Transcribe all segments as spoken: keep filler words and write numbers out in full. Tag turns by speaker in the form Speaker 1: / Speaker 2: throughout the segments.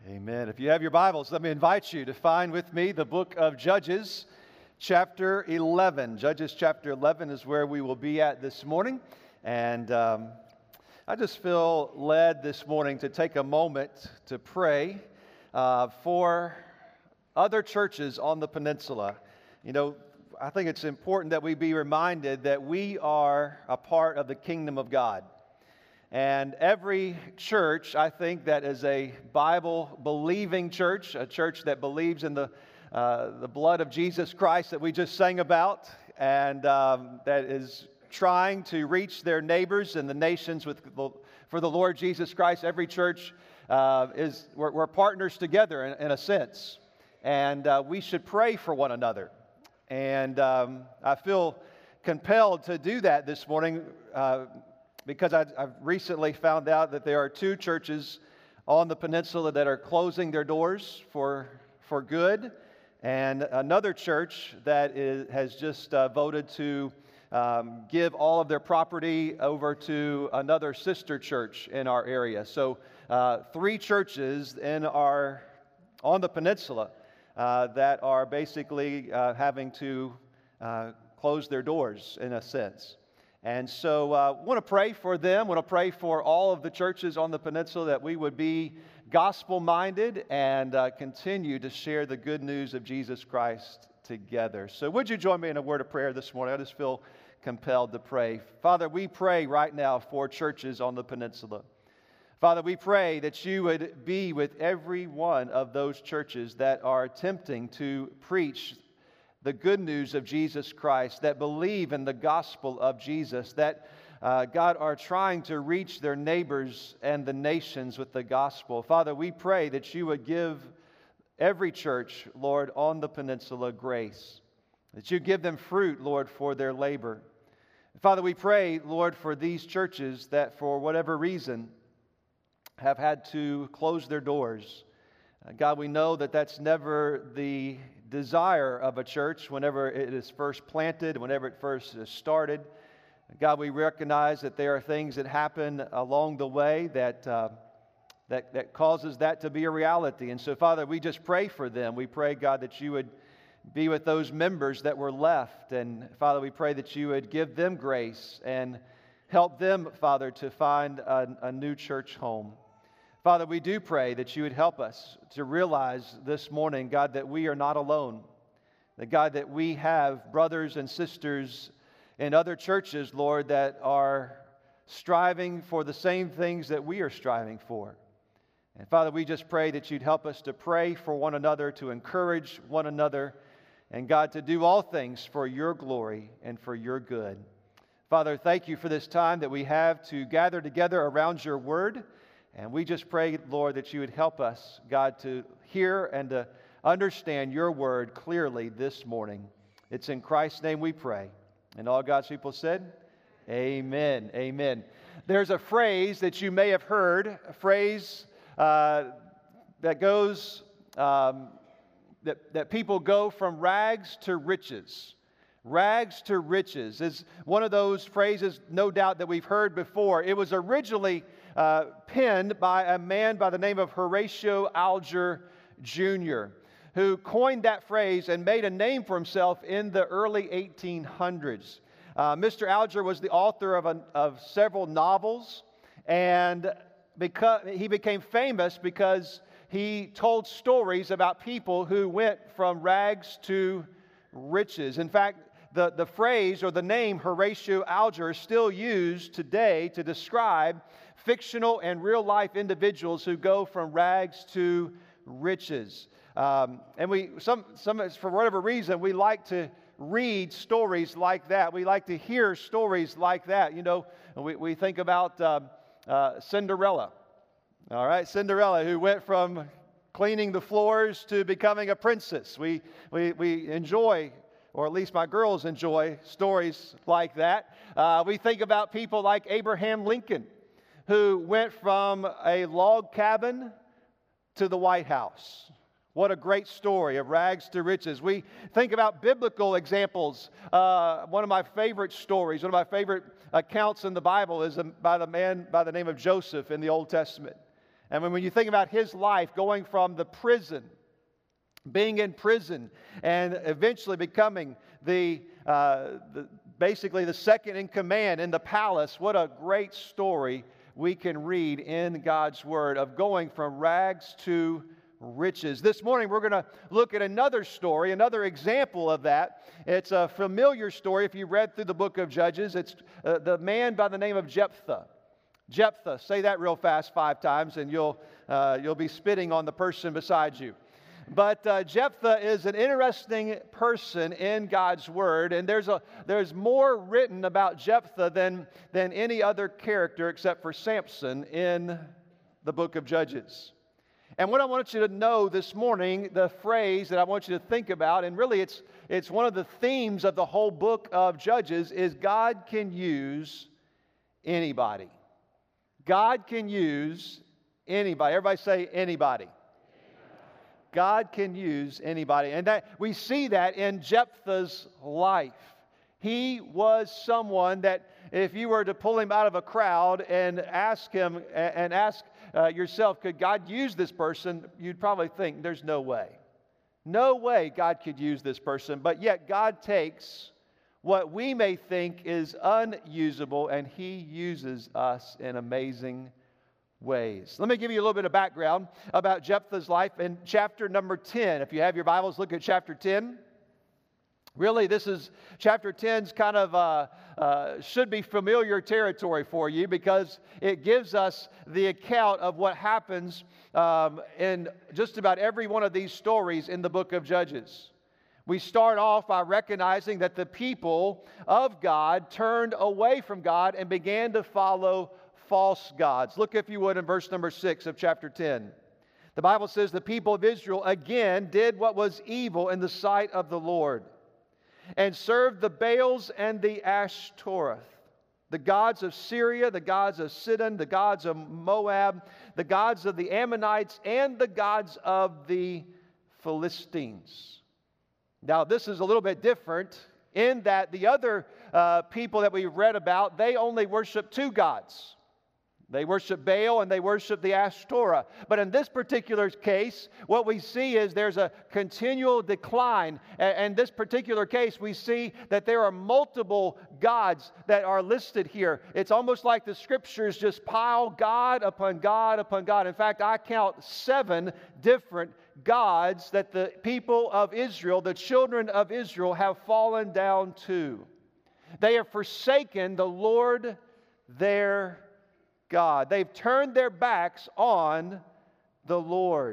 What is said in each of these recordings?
Speaker 1: Amen. If you have your Bibles, let me invite you to find with me the book of Judges, chapter eleven. Judges chapter eleven is where we will be at this morning. And um, I just feel led this morning to take a moment to pray uh, for other churches on the peninsula. You know, I think it's important that we be reminded that we are a part of the kingdom of God. And every church, I think, that is a Bible-believing church, a church that believes in the uh, the blood of Jesus Christ that we just sang about, and um, that is trying to reach their neighbors and the nations with for the Lord Jesus Christ. Every church uh, is we're, we're partners together in, in a sense, and uh, we should pray for one another. And um, I feel compelled to do that this morning. Uh, Because I, I've recently found out that there are two churches on the peninsula that are closing their doors for for good, and another church that is, has just uh, voted to um, give all of their property over to another sister church in our area. So uh, three churches in our on the peninsula uh, that are basically uh, having to uh, close their doors in a sense. And so I uh, want to pray for them, want to pray for all of the churches on the peninsula that we would be gospel-minded and uh, continue to share the good news of Jesus Christ together. So would you join me in a word of prayer this morning? I just feel compelled to pray. Father, we pray right now for churches on the peninsula. Father, we pray that you would be with every one of those churches that are attempting to preach the good news of Jesus Christ, that believe in the gospel of Jesus, that, uh, God, are trying to reach their neighbors and the nations with the gospel. Father, we pray that you would give every church, Lord, on the peninsula grace, that you give them fruit, Lord, for their labor. Father, we pray, Lord, for these churches that for whatever reason have had to close their doors. Uh, God, we know that that's never the desire of a church whenever it is first planted, whenever it first is started. God, we recognize that there are things that happen along the way that, uh, that, that causes that to be a reality. And so, Father, we just pray for them. We pray, God, that you would be with those members that were left. And, Father, we pray that you would give them grace and help them, Father, to find a, a new church home. Father, we do pray that you would help us to realize this morning, God, that we are not alone. That, God, that we have brothers and sisters in other churches, Lord, that are striving for the same things that we are striving for. And, Father, we just pray that you'd help us to pray for one another, to encourage one another, and, God, to do all things for your glory and for your good. Father, thank you for this time that we have to gather together around your word. And we just pray, Lord, that you would help us, God, to hear and to understand your word clearly this morning. It's in Christ's name we pray. And all God's people said, amen, amen. There's a phrase that you may have heard, a phrase uh, that goes, um, that, that people go from rags to riches. Rags to riches is one of those phrases, no doubt, that we've heard before. It was originally uh, penned by a man by the name of Horatio Alger Junior, who coined that phrase and made a name for himself in the early eighteen hundreds. Uh, Mister Alger was the author of, a, of several novels, and because he became famous because he told stories about people who went from rags to riches. In fact, The, the phrase or the name Horatio Alger is still used today to describe fictional and real-life individuals who go from rags to riches. Um, and we, some, some, for whatever reason, we like to read stories like that. We like to hear stories like that. You know, we, we think about uh, uh, Cinderella. All right, Cinderella, who went from cleaning the floors to becoming a princess. We, we, we enjoy, or at least my girls enjoy, stories like that. Uh, we think about people like Abraham Lincoln, who went from a log cabin to the White House. What a great story of rags to riches. We think about biblical examples. Uh, one of my favorite stories, one of my favorite accounts in the Bible is by the man by the name of Joseph in the Old Testament. And when you think about his life going from the prison, being in prison, and eventually becoming the, uh, the basically the second in command in the palace, what a great story we can read in God's Word of going from rags to riches. This morning we're going to look at another story, another example of that. It's a familiar story if you read through the book of Judges. It's uh, the man by the name of Jephthah. Jephthah, say that real fast five times and you'll, uh, you'll be spitting on the person beside you. But uh, Jephthah is an interesting person in God's Word, and there's, a, there's more written about Jephthah than, than any other character except for Samson in the book of Judges. And what I want you to know this morning, the phrase that I want you to think about, and really it's, it's one of the themes of the whole book of Judges, is God can use anybody. God can use anybody. Everybody say anybody. God can use anybody. And that we see that in Jephthah's life. He was someone that if you were to pull him out of a crowd and ask him and ask uh, yourself, could God use this person? You'd probably think there's no way. No way God could use this person. But yet God takes what we may think is unusable and He uses us in amazing ways. Let me give you a little bit of background about Jephthah's life in chapter number ten. If you have your Bibles, look at chapter ten. Really, this is chapter ten's kind of uh, uh, should be familiar territory for you because it gives us the account of what happens um, in just about every one of these stories in the book of Judges. We start off by recognizing that the people of God turned away from God and began to follow false gods. Look, if you would, in verse number six of chapter ten. The Bible says the people of Israel again did what was evil in the sight of the Lord and served the Baals and the Ashtoreth, the gods of Syria, the gods of Sidon, the gods of Moab, the gods of the Ammonites, and the gods of the Philistines. Now, this is a little bit different in that the other uh, people that we read about, they only worship two gods. They worship Baal and they worship the Ashtoreth. But in this particular case, what we see is there's a continual decline. And in this particular case, we see that there are multiple gods that are listed here. It's almost like the scriptures just pile God upon God upon God. In fact, I count seven different gods that the people of Israel, the children of Israel, have fallen down to. They have forsaken the Lord their God. They've turned their backs on the Lord.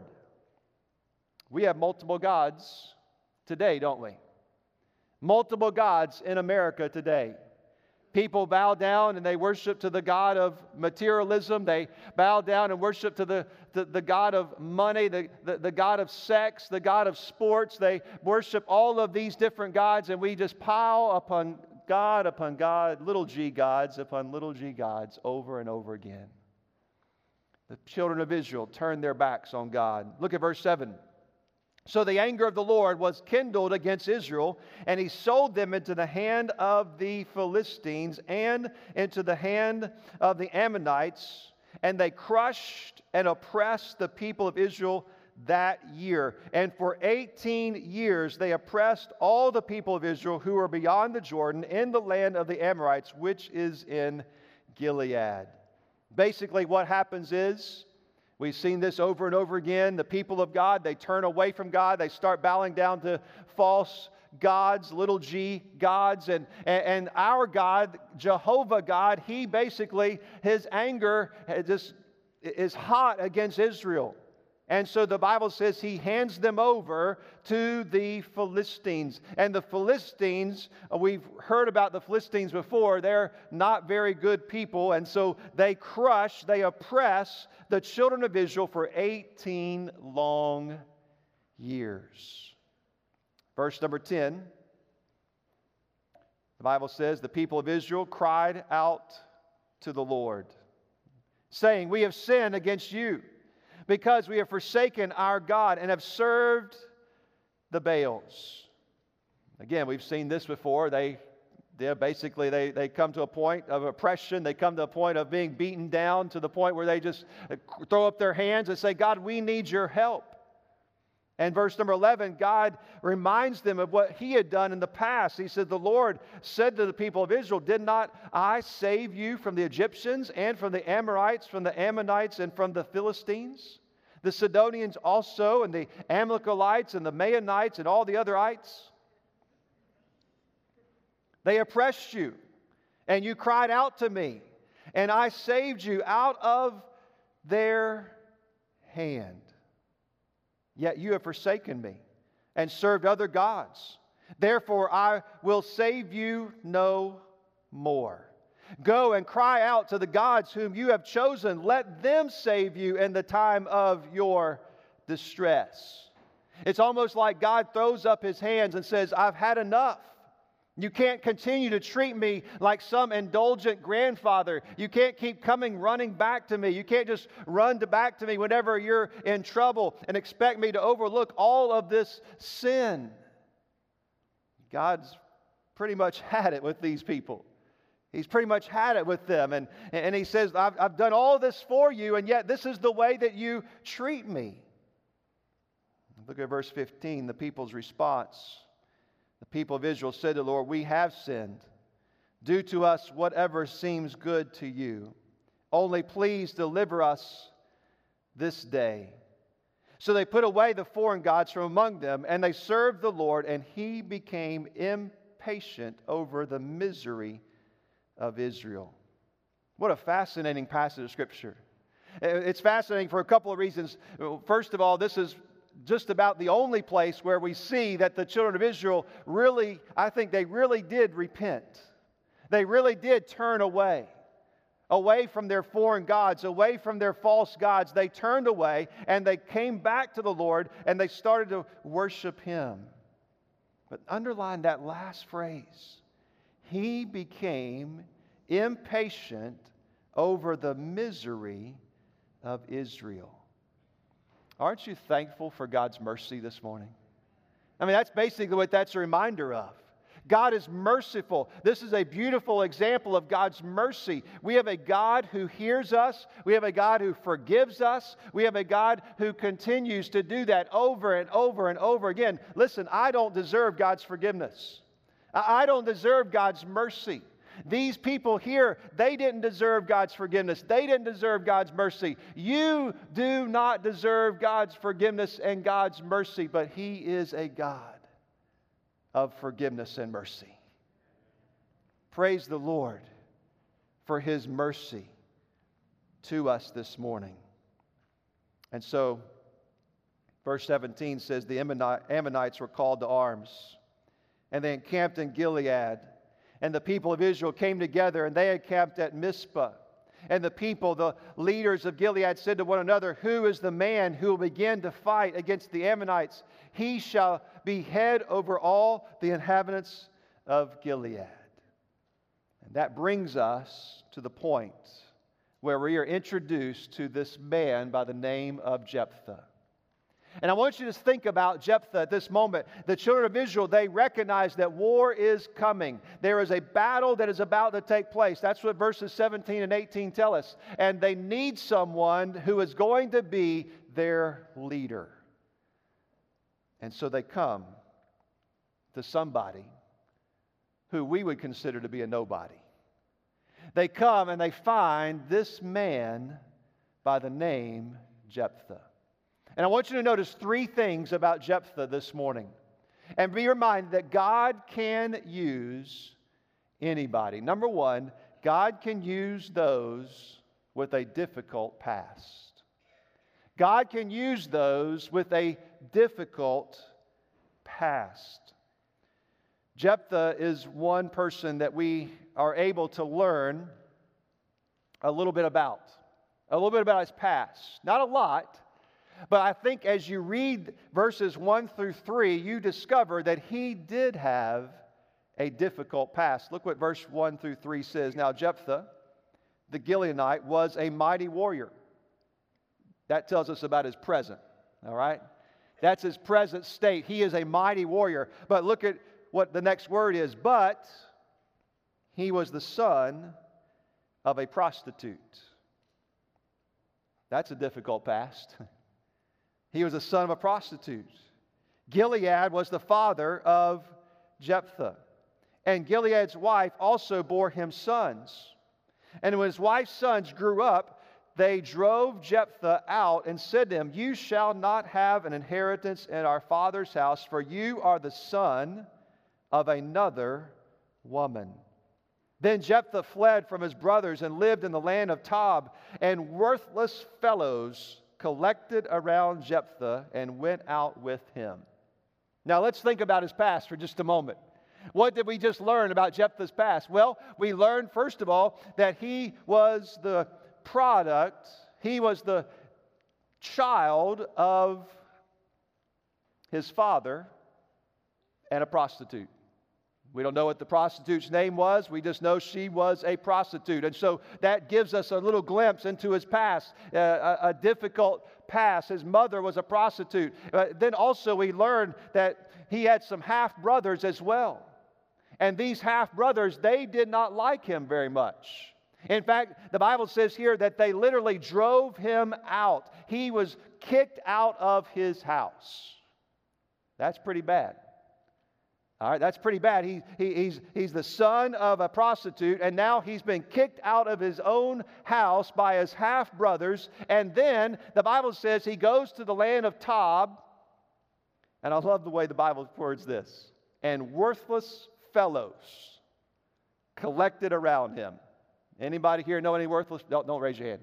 Speaker 1: We have multiple gods today, don't we? Multiple gods in America today. People bow down and they worship to the god of materialism. They bow down and worship to the, the, the god of money, the, the, the god of sex, the god of sports. They worship all of these different gods, and we just pile upon God upon God, little g gods upon little g gods over and over again. The children of Israel turned their backs on God. Look at verse seven. So the anger of the Lord was kindled against Israel, and He sold them into the hand of the Philistines and into the hand of the Ammonites, and they crushed and oppressed the people of Israel that year. And for eighteen years they oppressed all the people of Israel who were beyond the Jordan in the land of the Amorites, which is in Gilead. Basically what happens is, we've seen this over and over again, the people of God, they turn away from God, they start bowing down to false gods, little g gods, and, and, and our God, Jehovah God, He basically, His anger just is hot against Israel. And so the Bible says He hands them over to the Philistines. And the Philistines, we've heard about the Philistines before, they're not very good people. And so they crush, they oppress the children of Israel for eighteen long years. Verse number ten, the Bible says, the people of Israel cried out to the Lord, saying, we have sinned against you, because we have forsaken our God and have served the Baals. Again, we've seen this before. They Yeah, basically, they, they come to a point of oppression. They come to a point of being beaten down to the point where they just throw up their hands and say, God, we need your help. And verse number eleven, God reminds them of what he had done in the past. He said, the Lord said to the people of Israel, did not I save you from the Egyptians and from the Amorites, from the Ammonites, and from the Philistines? The Sidonians also, and the Amalekites, and the Maonites, and all the other ites? They oppressed you, and you cried out to me, and I saved you out of their hand. Yet you have forsaken me and served other gods. Therefore I will save you no more. Go and cry out to the gods whom you have chosen. Let them save you in the time of your distress. It's almost like God throws up his hands and says, I've had enough. You can't continue to treat me like some indulgent grandfather. You can't keep coming running back to me. You can't just run to back to me whenever you're in trouble and expect me to overlook all of this sin. God's pretty much had it with these people. He's pretty much had it with them. And, and he says, I've, I've done all this for you, and yet this is the way that you treat me. Look at verse fifteen, the people's response. The people of Israel said to the Lord, we have sinned. Do to us whatever seems good to you. Only please deliver us this day. So they put away the foreign gods from among them, and they served the Lord, and he became impatient over the misery of Israel. What a fascinating passage of Scripture. It's fascinating for a couple of reasons. First of all, this is just about the only place where we see that the children of Israel really, I think they really did repent. They really did turn away. Away from their foreign gods, away from their false gods. They turned away and they came back to the Lord and they started to worship him. But underline that last phrase. He became impatient over the misery of Israel. Aren't you thankful for God's mercy this morning? I mean, that's basically what that's a reminder of. God is merciful. This is a beautiful example of God's mercy. We have a God who hears us. We have a God who forgives us. We have a God who continues to do that over and over and over again. Listen, I don't deserve God's forgiveness. I don't deserve God's mercy. These people here, they didn't deserve God's forgiveness. They didn't deserve God's mercy. You do not deserve God's forgiveness and God's mercy, but he is a God of forgiveness and mercy. Praise the Lord for his mercy to us this morning. And so, verse seventeen says, the Ammonites were called to arms, and they encamped in Gilead. And the people of Israel came together, and they encamped at Mizpah. And the people, the leaders of Gilead, said to one another, who is the man who will begin to fight against the Ammonites? He shall be head over all the inhabitants of Gilead. And that brings us to the point where we are introduced to this man by the name of Jephthah. And I want you to think about Jephthah at this moment. The children of Israel, they recognize that war is coming. There is a battle that is about to take place. That's what verses seventeen and eighteen tell us. And they need someone who is going to be their leader. And so they come to somebody who we would consider to be a nobody. They come and they find this man by the name Jephthah. And I want you to notice three things about Jephthah this morning. And be reminded that God can use anybody. Number one, God can use those with a difficult past. God can use those with a difficult past. Jephthah is one person that we are able to learn a little bit about. A little bit about his past. Not a lot. But I think as you read verses one through three, you discover that he did have a difficult past. Look what verse one through three says. Now Jephthah, the Gileadite, was a mighty warrior. That tells us about his present, all right? That's his present state. He is a mighty warrior. But look at what the next word is. But he was the son of a prostitute. That's a difficult past. He was the son of a prostitute. Gilead was the father of Jephthah. And Gilead's wife also bore him sons. And when his wife's sons grew up, they drove Jephthah out and said to him, "You shall not have an inheritance in our father's house, for you are the son of another woman." Then Jephthah fled from his brothers and lived in the land of Tob, and worthless fellows collected around Jephthah and went out with him. Now let's think about his past for just a moment. What did we just learn about Jephthah's past? Well, we learned, first of all, that he was the product, he was the child of his father and a prostitute. We don't know what the prostitute's name was. We just know she was a prostitute. And so that gives us a little glimpse into his past, uh, a, a difficult past. His mother was a prostitute. Uh, then also we learn that he had some half-brothers as well. And these half-brothers, they did not like him very much. In fact, the Bible says here that they literally drove him out. He was kicked out of his house. That's pretty bad. All right, that's pretty bad. He, he, he's, he's the son of a prostitute, and now he's been kicked out of his own house by his half-brothers. And then the Bible says he goes to the land of Tob, and I love the way the Bible words this, and worthless fellows collected around him. Anybody here know any worthless? Don't, don't raise your hand.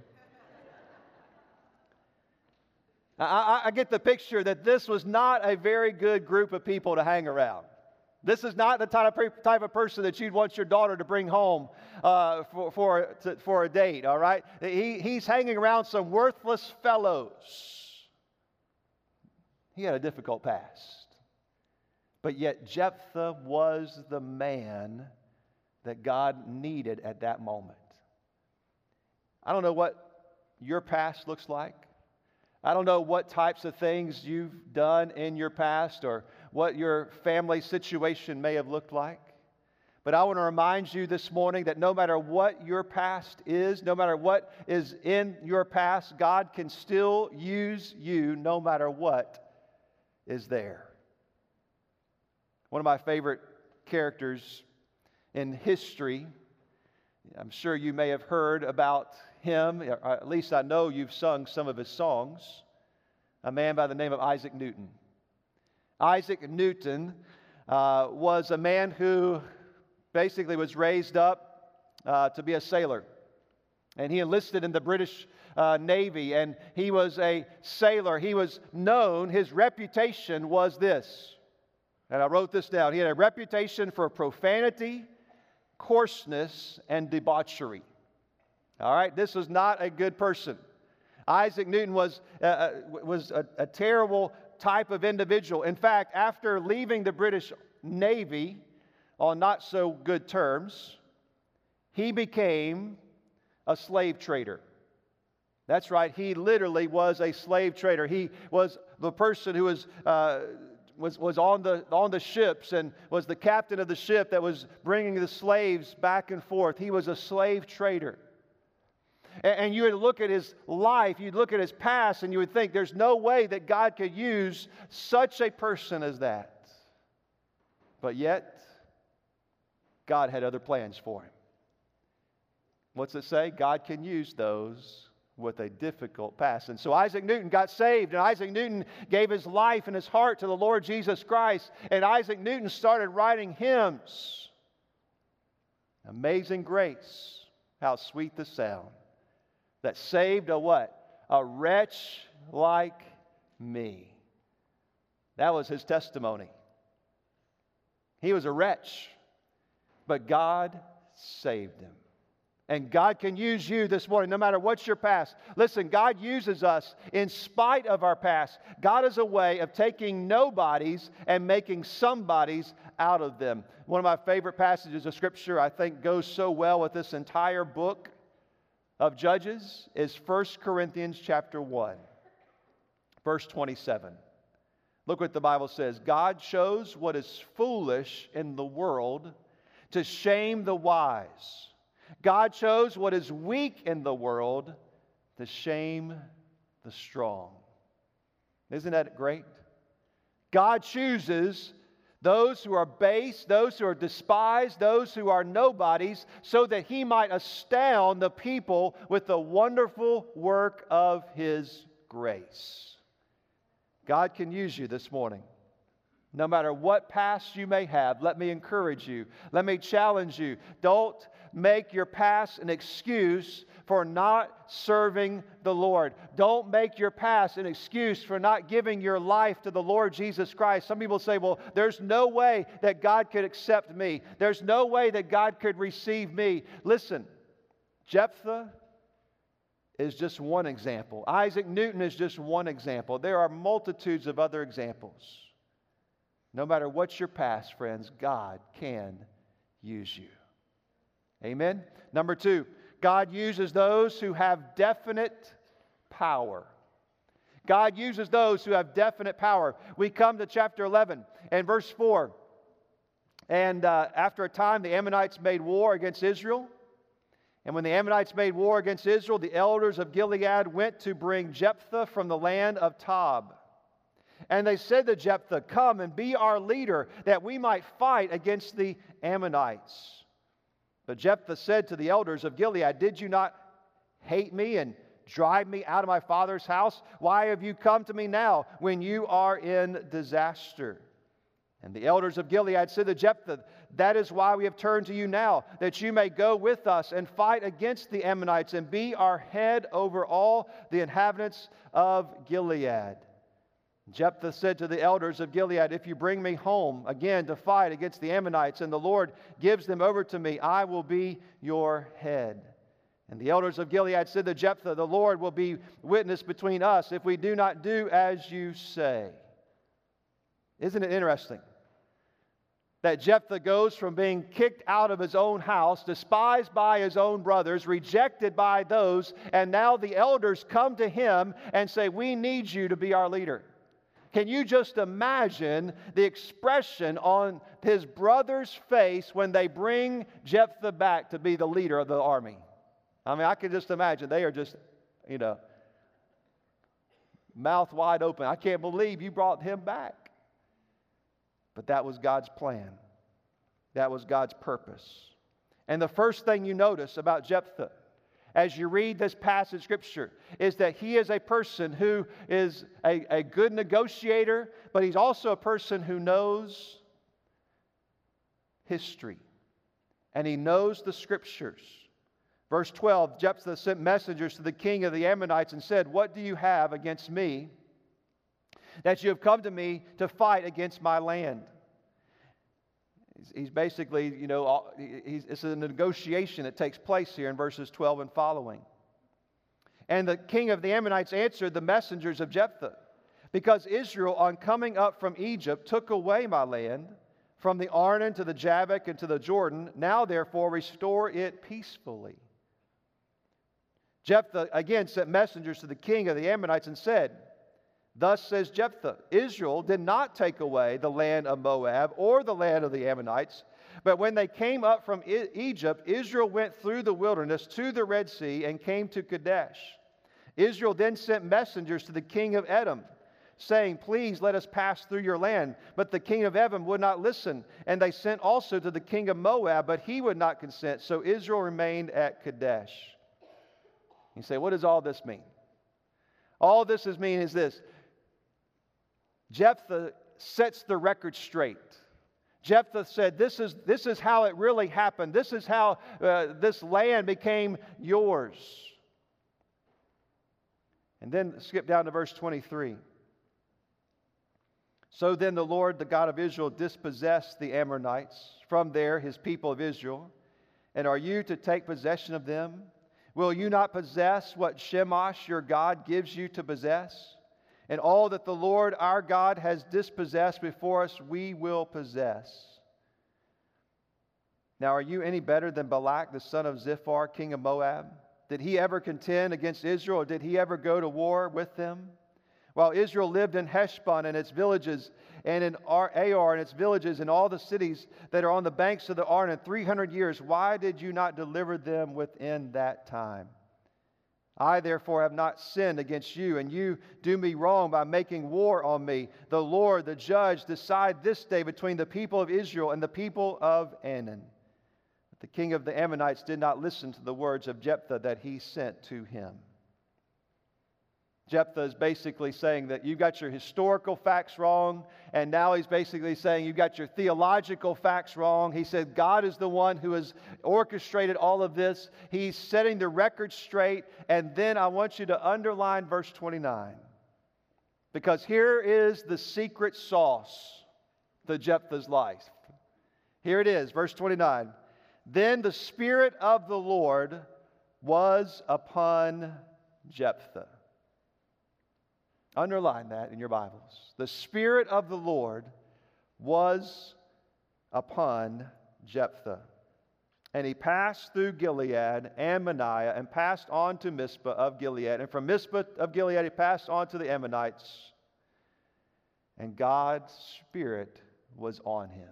Speaker 1: I, I, I get the picture that this was not a very good group of people to hang around. This is not the type of, type of person that you'd want your daughter to bring home uh, for, for, to, for a date, all right? He, he's hanging around some worthless fellows. He had a difficult past. But yet Jephthah was the man that God needed at that moment. I don't know what your past looks like. I don't know what types of things you've done in your past or what your family situation may have looked like. But I want to remind you this morning that no matter what your past is, no matter what is in your past, God can still use you no matter what is there. One of my favorite characters in history, I'm sure you may have heard about him, or at least I know you've sung some of his songs, a man by the name of Isaac Newton. Isaac Newton uh, was a man who basically was raised up uh, to be a sailor. And he enlisted in the British uh, Navy, and he was a sailor. He was known, his reputation was this, and I wrote this down. He had a reputation for profanity, coarseness, and debauchery. All right, this was not a good person. Isaac Newton was, uh, was a, a terrible type of individual. In fact, after leaving the British Navy on not so good terms, he became a slave trader. That's right, he literally was a slave trader. He was the person who was uh, was, was on the on the ships and was the captain of the ship that was bringing the slaves back and forth. He was a slave trader. And, and you would look at his life, you'd look at his past, and you would think there's no way that God could use such a person as that. But yet, God had other plans for him. What's it say? God can use those with a difficult past. And so Isaac Newton got saved, and Isaac Newton gave his life and his heart to the Lord Jesus Christ, and Isaac Newton started writing hymns. Amazing grace, how sweet the sound that saved a what? A wretch like me. That was his testimony. He was a wretch, but God saved him. And God can use you this morning, no matter what's your past. Listen, God uses us in spite of our past. God is a way of taking nobodies and making somebodies out of them. One of my favorite passages of Scripture, I think, goes so well with this entire book of Judges is First Corinthians chapter one, verse twenty-seven. Look what the Bible says. God chose what is foolish in the world to shame the wise. God chose what is weak in the world to shame the strong. Isn't that great? God chooses those who are base, those who are despised, those who are nobodies, so that He might astound the people with the wonderful work of His grace. God can use you this morning. No matter what past you may have, let me encourage you. Let me challenge you. Don't make your past an excuse for not serving the Lord. Don't make your past an excuse for not giving your life to the Lord Jesus Christ. Some people say, well, there's no way that God could accept me. There's no way that God could receive me. Listen, Jephthah is just one example. Isaac Newton is just one example. There are multitudes of other examples. No matter what's your past, friends, God can use you. Amen? Number two, God uses those who have definite power. God uses those who have definite power. We come to chapter eleven and verse four. And uh, after a time, the Ammonites made war against Israel. And when the Ammonites made war against Israel, the elders of Gilead went to bring Jephthah from the land of Tob. And they said to Jephthah, come and be our leader, that we might fight against the Ammonites. But Jephthah said to the elders of Gilead, did you not hate me and drive me out of my father's house? Why have you come to me now when you are in disaster? And the elders of Gilead said to Jephthah, that is why we have turned to you now, that you may go with us and fight against the Ammonites and be our head over all the inhabitants of Gilead. Jephthah said to the elders of Gilead, if you bring me home again to fight against the Ammonites, and the Lord gives them over to me, I will be your head. And the elders of Gilead said to Jephthah, the Lord will be witness between us if we do not do as you say. Isn't it interesting that Jephthah goes from being kicked out of his own house, despised by his own brothers, rejected by those, and now the elders come to him and say, we need you to be our leader. Can you just imagine the expression on his brother's face when they bring Jephthah back to be the leader of the army? I mean, I can just imagine. They are just, you know, mouth wide open. I can't believe you brought him back. But that was God's plan. That was God's purpose. And the first thing you notice about Jephthah, as you read this passage of Scripture, is that he is a person who is a, a good negotiator, but he's also a person who knows history. And he knows the Scriptures. Verse twelve, Jephthah sent messengers to the king of the Ammonites and said, what do you have against me, that you have come to me to fight against my land? He's basically, you know, he's, it's a negotiation that takes place here in verses twelve and following. And the king of the Ammonites answered the messengers of Jephthah, because Israel, on coming up from Egypt, took away my land from the Arnon to the Jabbok and to the Jordan. Now, therefore, restore it peacefully. Jephthah again sent messengers to the king of the Ammonites and said, thus says Jephthah, Israel did not take away the land of Moab or the land of the Ammonites, but when they came up from E- Egypt, Israel went through the wilderness to the Red Sea and came to Kadesh. Israel then sent messengers to the king of Edom, saying, please let us pass through your land. But the king of Edom would not listen, and they sent also to the king of Moab, but he would not consent. So Israel remained at Kadesh. You say, what does all this mean? All this is mean is this. Jephthah sets the record straight. Jephthah said, this is, this is how it really happened. This is how uh, this land became yours. And then skip down to verse twenty-three. So then the Lord, the God of Israel, dispossessed the Ammonites from there, his people of Israel. And are you to take possession of them? Will you not possess what Chemosh your God gives you to possess? And all that the Lord our God has dispossessed before us, we will possess. Now, are you any better than Balak, the son of Ziphar, king of Moab? Did he ever contend against Israel, or did he ever go to war with them? While Israel lived in Heshbon and its villages, and in Ar and its villages, and all the cities that are on the banks of the Arnon, three hundred years, why did you not deliver them within that time? I therefore have not sinned against you, and you do me wrong by making war on me. The Lord, the judge, decide this day between the people of Israel and the people of Ammon. But the king of the Ammonites did not listen to the words of Jephthah that he sent to him. Jephthah is basically saying that you got your historical facts wrong, and now he's basically saying you got your theological facts wrong. He said God is the one who has orchestrated all of this. He's setting the record straight, and then I want you to underline verse twenty-nine, because here is the secret sauce to Jephthah's life. Here it is, verse twenty-nine. Then the Spirit of the Lord was upon Jephthah. Underline that in your Bibles. The Spirit of the Lord was upon Jephthah. And he passed through Gilead and Manasseh and passed on to Mizpah of Gilead. And from Mizpah of Gilead he passed on to the Ammonites. And God's Spirit was on him.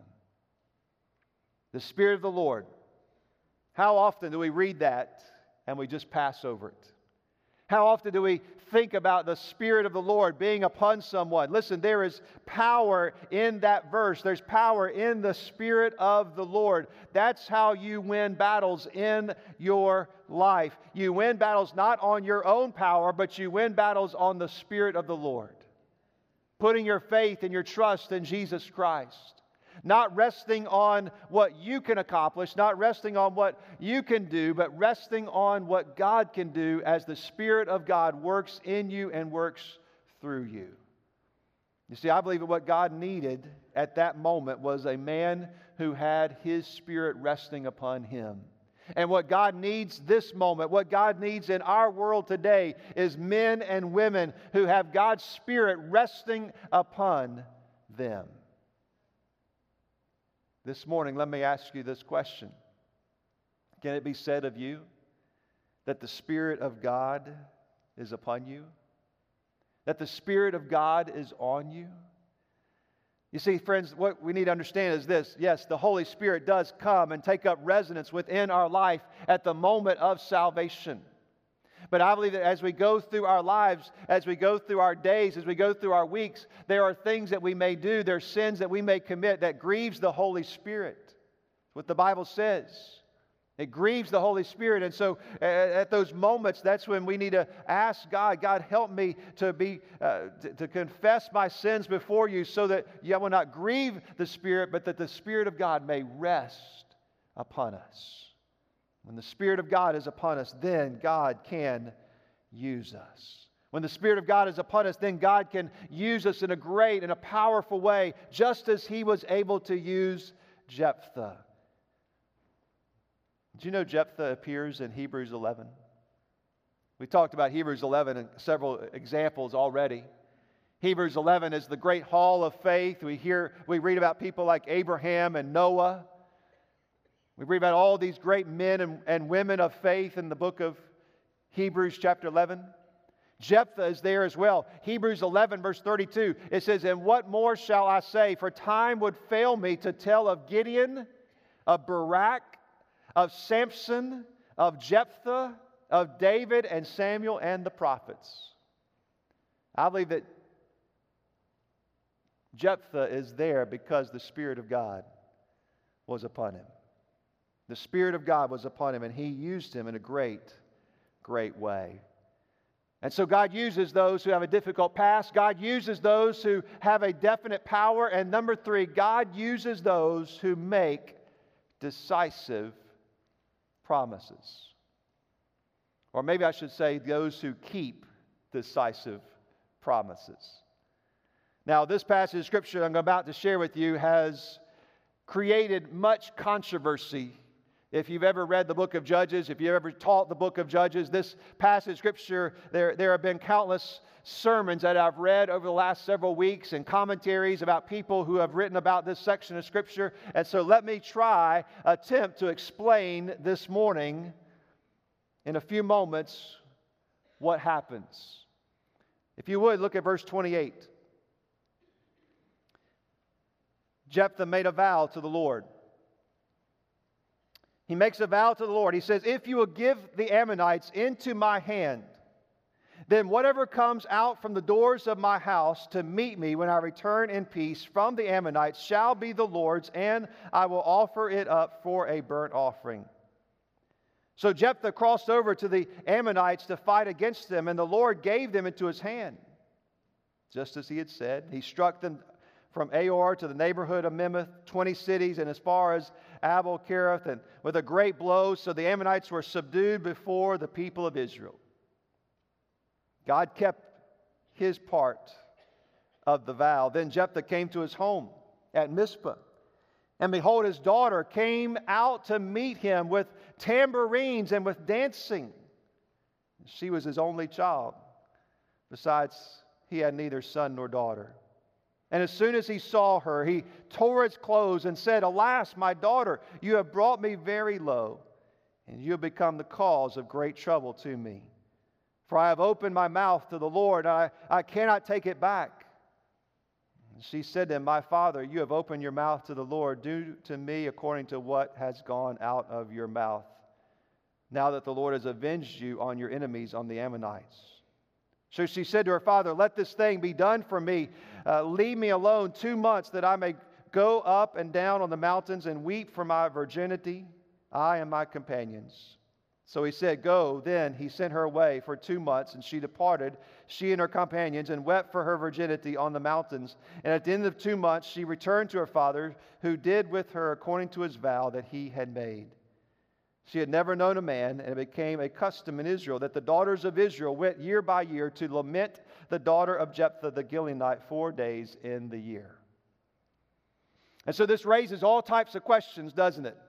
Speaker 1: The Spirit of the Lord. How often do we read that and we just pass over it? How often do we think about the Spirit of the Lord being upon someone? Listen, there is power in that verse. There's power in the Spirit of the Lord. That's how you win battles in your life. You win battles not on your own power, but you win battles on the Spirit of the Lord. Putting your faith and your trust in Jesus Christ. Not resting on what you can accomplish, not resting on what you can do, but resting on what God can do as the Spirit of God works in you and works through you. You see, I believe that what God needed at that moment was a man who had His Spirit resting upon him. And what God needs this moment, what God needs in our world today, is men and women who have God's Spirit resting upon them. This morning, let me ask you this question. Can it be said of you that the Spirit of God is upon you? That the Spirit of God is on you? You see, friends, what we need to understand is this. Yes, the Holy Spirit does come and take up residence within our life at the moment of salvation. But I believe that as we go through our lives, as we go through our days, as we go through our weeks, there are things that we may do, there are sins that we may commit that grieves the Holy Spirit. That's what the Bible says. It grieves the Holy Spirit. And so at those moments, that's when we need to ask God, God, help me to be uh, to, to confess my sins before you so that I will not grieve the Spirit, but that the Spirit of God may rest upon us. When the Spirit of God is upon us, then God can use us. When the Spirit of God is upon us, then God can use us in a great and a powerful way, just as He was able to use Jephthah. Did you know Jephthah appears in Hebrews eleven? We talked about Hebrews eleven in several examples already. Hebrews eleven is the great hall of faith. We hear, we read about people like Abraham and Noah. We read about all these great men and, and women of faith in the book of Hebrews chapter eleven. Jephthah is there as well. Hebrews eleven verse thirty-two, it says, "And what more shall I say? For time would fail me to tell of Gideon, of Barak, of Samson, of Jephthah, of David and Samuel and the prophets." I believe that Jephthah is there because the Spirit of God was upon him. The Spirit of God was upon him, and He used him in a great, great way. And so God uses those who have a difficult past. God uses those who have a definite power. And number three, God uses those who make decisive promises. Or maybe I should say those who keep decisive promises. Now, this passage of Scripture I'm about to share with you has created much controversy. If you've ever read the book of Judges, if you've ever taught the book of Judges, this passage of Scripture, there, there have been countless sermons that I've read over the last several weeks and commentaries about people who have written about this section of Scripture. And so let me try, attempt to explain this morning in a few moments what happens. If you would, look at verse twenty-eight. Jephthah made a vow to the Lord. He makes a vow to the Lord. He says, if you will give the Ammonites into my hand, then whatever comes out from the doors of my house to meet me when I return in peace from the Ammonites shall be the Lord's, and I will offer it up for a burnt offering. So Jephthah crossed over to the Ammonites to fight against them, and the Lord gave them into his hand. Just as he had said, he struck them from Aor to the neighborhood of Memmeth, twenty cities, and as far as Abel-Kerith, and with a great blow, so the Ammonites were subdued before the people of Israel. God kept his part of the vow. Then Jephthah came to his home at Mizpah. And behold, his daughter came out to meet him with tambourines and with dancing. She was his only child. Besides, he had neither son nor daughter. And as soon as he saw her, he tore his clothes and said, alas, my daughter, you have brought me very low, and you have become the cause of great trouble to me. For I have opened my mouth to the Lord, and I, I cannot take it back. And she said to him, my father, you have opened your mouth to the Lord. Do to me according to what has gone out of your mouth, now that the Lord has avenged you on your enemies, on the Ammonites. So she said to her father, let this thing be done for me. Uh, leave me alone two months that I may go up and down on the mountains and weep for my virginity, I and my companions. So he said, go. Then he sent her away for two months, and she departed, she and her companions, and wept for her virginity on the mountains. And at the end of two months she returned to her father, who did with her according to his vow that he had made. She had never known a man, and it became a custom in Israel that the daughters of Israel went year by year to lament the daughter of Jephthah the Gileadite four days in the year. And so this raises all types of questions, doesn't it?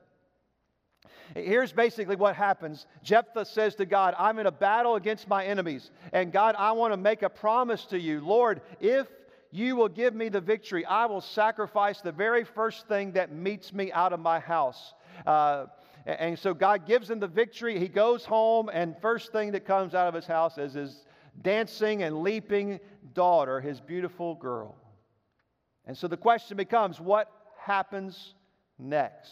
Speaker 1: Here's basically what happens. Jephthah says to God, I'm in a battle against my enemies. And God, I want to make a promise to you. Lord, if you will give me the victory, I will sacrifice the very first thing that meets me out of my house. Uh, and so God gives him the victory. He goes home, and first thing that comes out of his house is his dancing and leaping daughter, his beautiful girl. And so the question becomes, what happens next?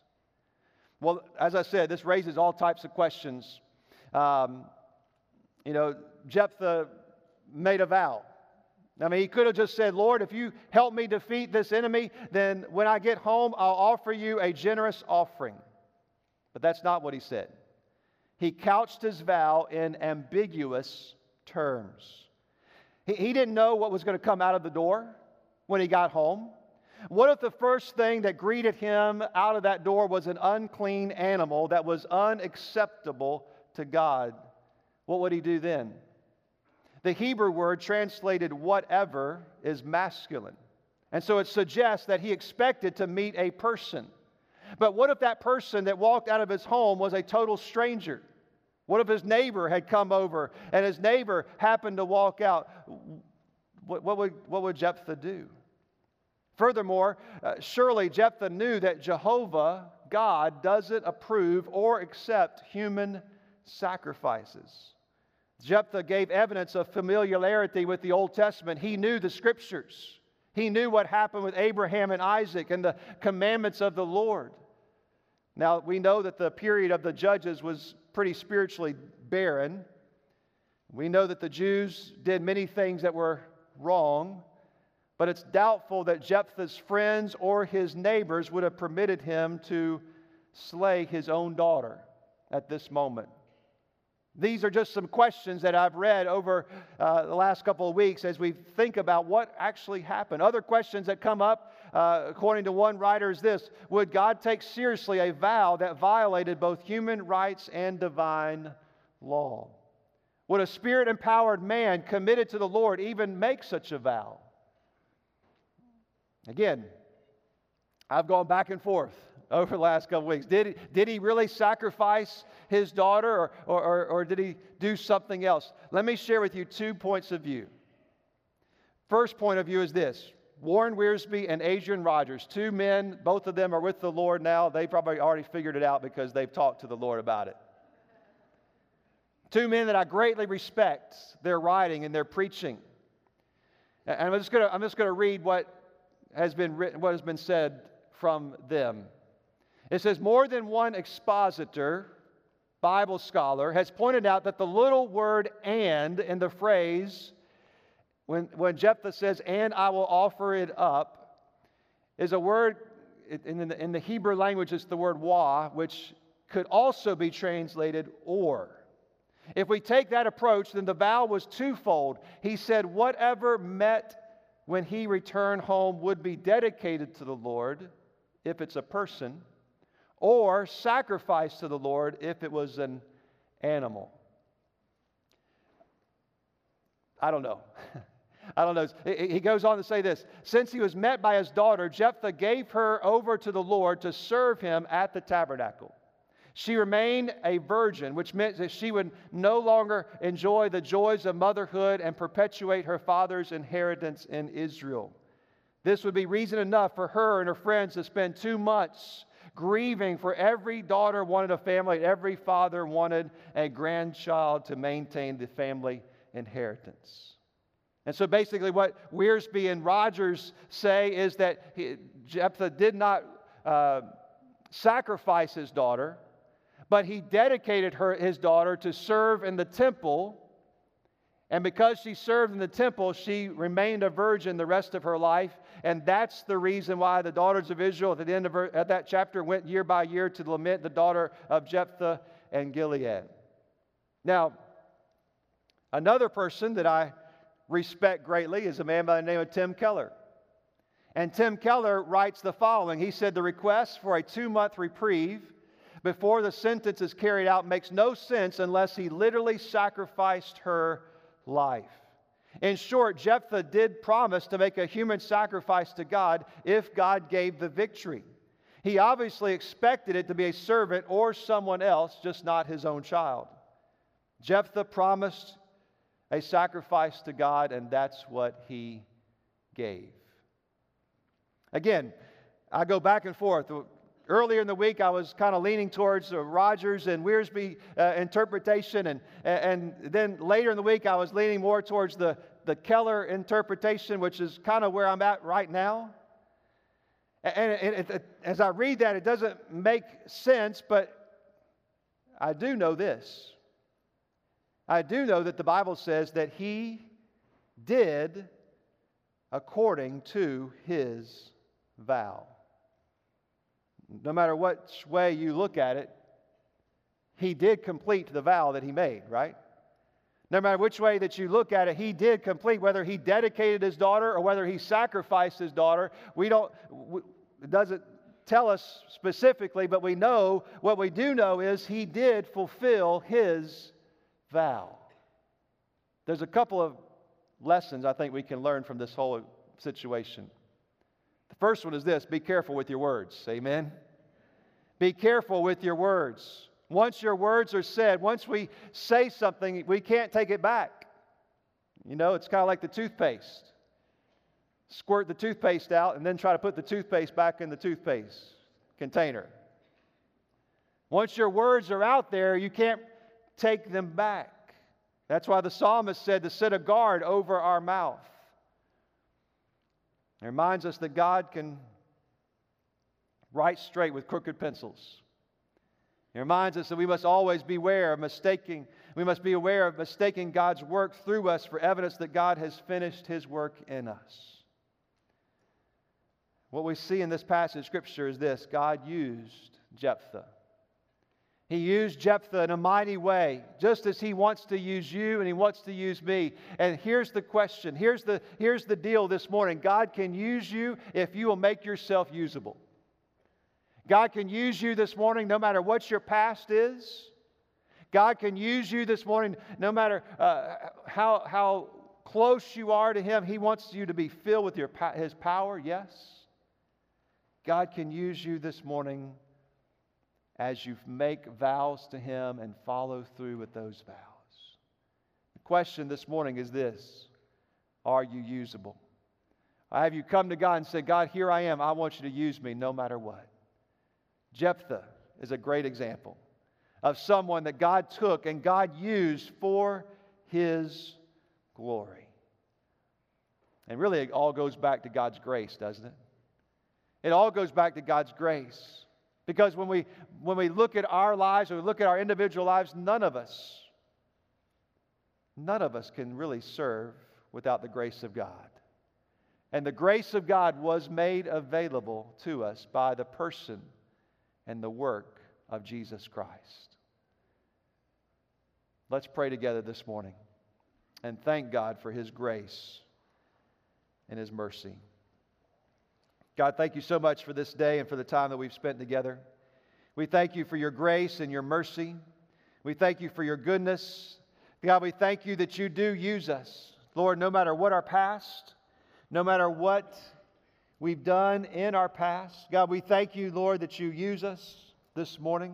Speaker 1: Well, as I said, this raises all types of questions. Um, you know, Jephthah made a vow. I mean, he could have just said, Lord, if you help me defeat this enemy, then when I get home, I'll offer you a generous offering. But that's not what he said. He couched his vow in ambiguous terms. He, he didn't know what was going to come out of the door when he got home. What if the first thing that greeted him out of that door was an unclean animal that was unacceptable to God? What would he do then? The Hebrew word translated whatever is masculine. And so it suggests that he expected to meet a person. But what if that person that walked out of his home was a total stranger? What if his neighbor had come over and his neighbor happened to walk out? What, what, would, what would Jephthah do? Furthermore, uh, surely Jephthah knew that Jehovah, God, doesn't approve or accept human sacrifices. Jephthah gave evidence of familiarity with the Old Testament. He knew the Scriptures. He knew what happened with Abraham and Isaac and the commandments of the Lord. Now, we know that the period of the Judges was pretty spiritually barren. We know that the Jews did many things that were wrong. But it's doubtful that Jephthah's friends or his neighbors would have permitted him to slay his own daughter at this moment. These are just some questions that I've read over uh, the last couple of weeks as we think about what actually happened. Other questions that come up, uh, according to one writer, is this: would God take seriously a vow that violated both human rights and divine law? Would a spirit-empowered man committed to the Lord even make such a vow? Again, I've gone back and forth over the last couple of weeks. Did he, did he really sacrifice his daughter, or, or, or, or did he do something else? Let me share with you two points of view. First point of view is this. Warren Wiersbe and Adrian Rogers, two men, both of them are with the Lord now. They probably already figured it out because they've talked to the Lord about it. Two men that I greatly respect their writing and their preaching. And I'm just going to I'm just going to read what has been written, what has been said from them. It says, more than one expositor, Bible scholar, has pointed out that the little word "and" in the phrase, when, when Jephthah says, "and I will offer it up," is a word, in the, in the Hebrew language, it's the word "wa," which could also be translated "or." If we take that approach, then the vow was twofold. He said whatever met when he returned home would be dedicated to the Lord, if it's a person, or sacrificed to the Lord if it was an animal. I don't know. I don't know. He goes on to say this. Since he was met by his daughter, Jephthah gave her over to the Lord to serve him at the tabernacle. She remained a virgin, which meant that she would no longer enjoy the joys of motherhood and perpetuate her father's inheritance in Israel. This would be reason enough for her and her friends to spend two months grieving, for every daughter wanted a family, every father wanted a grandchild to maintain the family inheritance. And so basically what Wiersbe and Rogers say is that he, Jephthah did not uh, sacrifice his daughter, but he dedicated her, his daughter, to serve in the temple. And because she served in the temple, she remained a virgin the rest of her life. And that's the reason why the daughters of Israel at the end of her, at that chapter went year by year to lament the daughter of Jephthah and Gilead. Now, another person that I respect greatly is a man by the name of Tim Keller. And Tim Keller writes the following. He said, the request for a two-month reprieve before the sentence is carried out makes no sense unless he literally sacrificed her life. In short, Jephthah did promise to make a human sacrifice to God if God gave the victory. He obviously expected it to be a servant or someone else, just not his own child. Jephthah promised a sacrifice to God, and that's what he gave. Again, I go back and forth. Earlier in the week, I was kind of leaning towards the Rogers and Wiersbe uh, interpretation, and, and then later in the week, I was leaning more towards the, the Keller interpretation, which is kind of where I'm at right now. And it, it, as I read that, it doesn't make sense, but I do know this. I do know that the Bible says that he did according to his vow. No matter which way you look at it, he did complete the vow that he made, right? No matter which way that you look at it, he did complete, whether he dedicated his daughter or whether he sacrificed his daughter. We don't, it doesn't tell us specifically, but we know, what we do know is he did fulfill his vow. There's a couple of lessons I think we can learn from this whole situation. The first one is this: be careful with your words. Amen? Be careful with your words. Once your words are said, once we say something, we can't take it back. You know, it's kind of like the toothpaste. Squirt the toothpaste out and then try to put the toothpaste back in the toothpaste container. Once your words are out there, you can't take them back. That's why the psalmist said to set a guard over our mouth. It reminds us that God can write straight with crooked pencils. It reminds us that we must always beware of mistaking, we must be aware of mistaking God's work through us for evidence that God has finished His work in us. What we see in this passage of Scripture is this: God used Jephthah. He used Jephthah in a mighty way, just as He wants to use you and He wants to use me. And here's the question. Here's the, here's the deal this morning. God can use you if you will make yourself usable. God can use you this morning no matter what your past is. God can use you this morning no matter uh, how, how close you are to Him. He wants you to be filled with your, His power, yes. God can use you this morning as you make vows to Him and follow through with those vows. The question this morning is this: are you usable? Have you come to God and said, God, here I am. I want you to use me no matter what? Jephthah is a great example of someone that God took and God used for His glory. And really, it all goes back to God's grace, doesn't it? It all goes back to God's grace. Because when we, when we look at our lives, or we look at our individual lives, none of us, none of us can really serve without the grace of God. And the grace of God was made available to us by the person and the work of Jesus Christ. Let's pray together this morning and thank God for His grace and His mercy. God, thank you so much for this day and for the time that we've spent together. We thank you for your grace and your mercy. We thank you for your goodness. God, we thank you that you do use us. Lord, no matter what our past, no matter what we've done in our past, God, we thank you, Lord, that you use us this morning.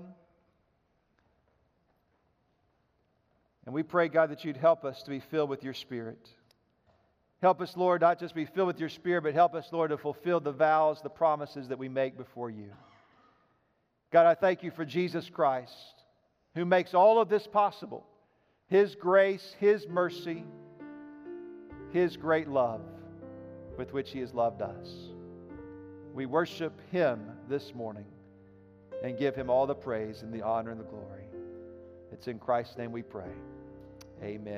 Speaker 1: And we pray, God, that you'd help us to be filled with your Spirit. Help us, Lord, not just be filled with your Spirit, but help us, Lord, to fulfill the vows, the promises that we make before you. God, I thank you for Jesus Christ, who makes all of this possible. His grace, His mercy, His great love with which He has loved us. We worship Him this morning and give Him all the praise and the honor and the glory. It's in Christ's name we pray. Amen.